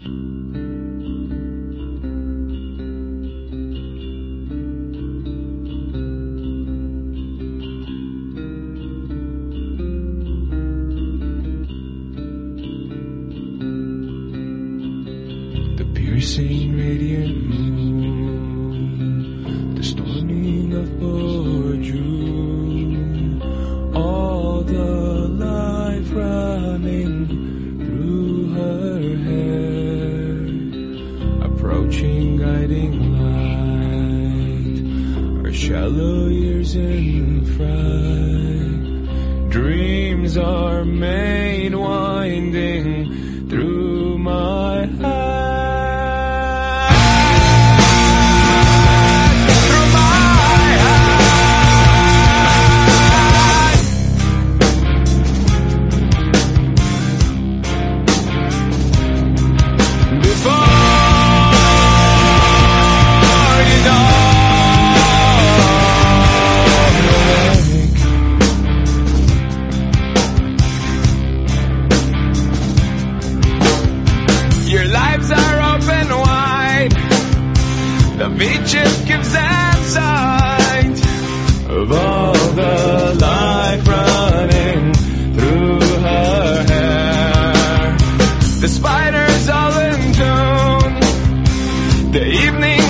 Piercing radiant moon, the storming of June, all the life running through her hair, approaching guiding light, her shallow years in fright, dreams are made winding through my eyes. The beaches gives them sight of all the life running through her hair. The spiders all in tune, the evening